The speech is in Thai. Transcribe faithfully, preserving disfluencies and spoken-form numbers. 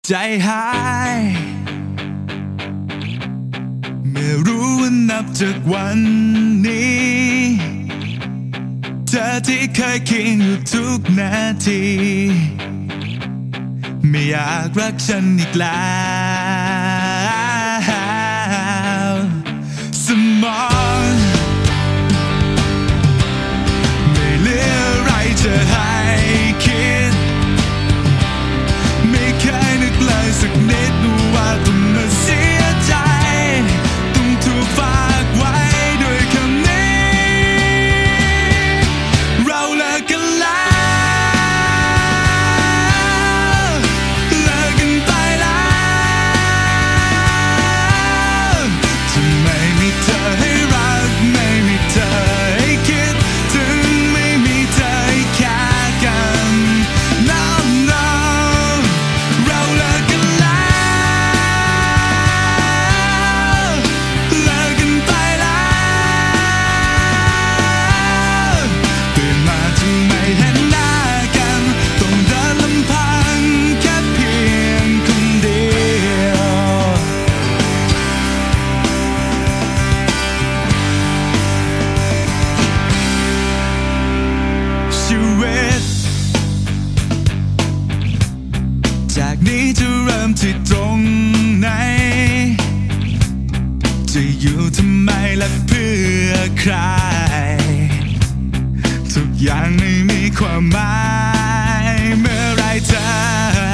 ใจหายเมื่อรู้ว่านับจากวันนี้เธอที่เคยคิดอยู่ทุกนาทีไม่อยากรักฉันอีกแล้วสมองไม่เหลืออะไรจะให้คิดไม่เคยนึกเลยสักนิดว่าต้องมาเสียใจต้องถูกฝากไว้ด้วยคำนี้เราเลิกกันแล้วเลิกกันไปแล้วจะไม่มีเธอให้รักไม่มีเธอให้คิดถึงไม่มีเธอให้แค่กัน No no เราเลิกกันแล้วเลิกกันไปแล้วตื่นมาจึงไม่เห็นหน้ากันต้องเดินลำพังแค่เพียงคนเดียวชีวิตจากนี้จะเริ่มที่ตรงไหนจะอยู่ทำไมและเพื่อใครทุกอย่างไม่มีความหมายเมื่อไรเธอ